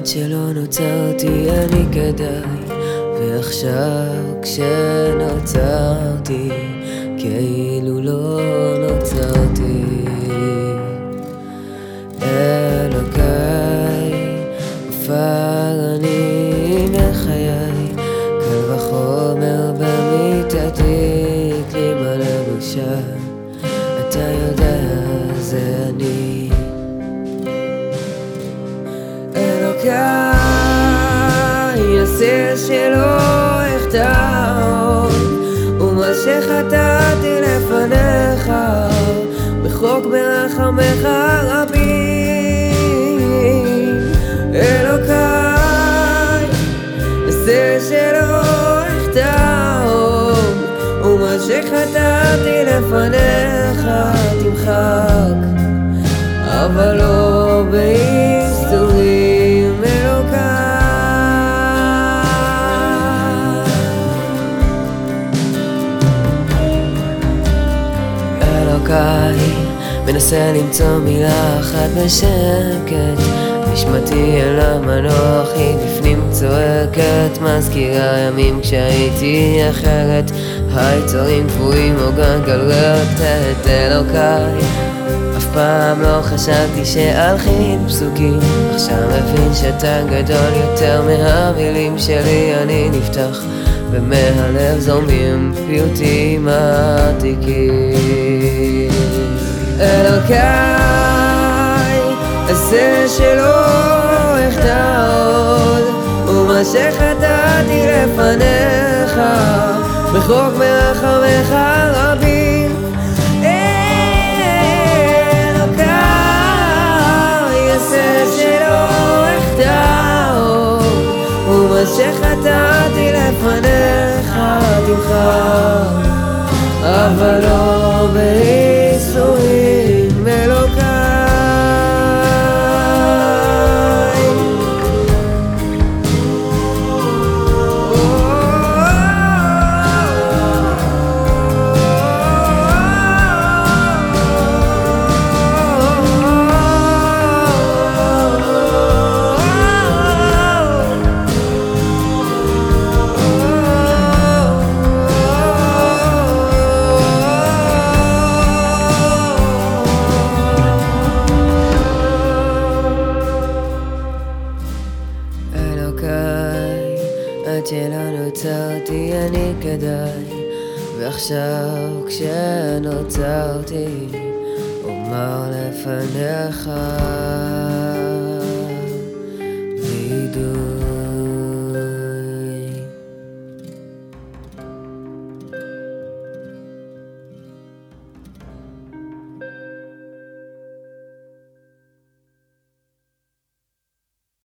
שלא נוצרתי אני כדאי, ועכשיו כשנוצרתי כאילו לא נוצרתי. אלוקיי, עפר אני מחיי, קל וחומר במיטתי, כלימה לבושה, אתה יודע זה אני. אלוקיי, עשה שלא אחטא ומה שחטאתי לפניך, בחוק ברחמך רבים. אלוקיי, עשה שלא אחטא ומה שחטאתי לפניך תמחק, אבל לא בייסורים. אלוקיי, מנסה למצוא מילה אחת בשקט, נשמתי אל המנוח היא בפנים צועקת, מזכירה ימים כשהייתי אחרת, היצרים קבועים או גלגלת את אלוקיי. אף פעם לא חשבתי שאלחין פסוקים, עכשיו מבין שאתה גדול יותר מהמילים שלי, אני נפתח ומהלב זורמים פיוטים עתיקים. אלוקיי, עשה שלא אחטא עוד ומה שחטאתי לפניך, בחוק מרחמך רבים. אלוקיי, עשה שלא אחטא עוד ומה שחטאתי לפניך תמחק, אבל לא בייסורים. אלוקיי, עד שלא נוצרתי אני כדאי, ועכשיו כשנוצרתי אומר לפניך וידוי.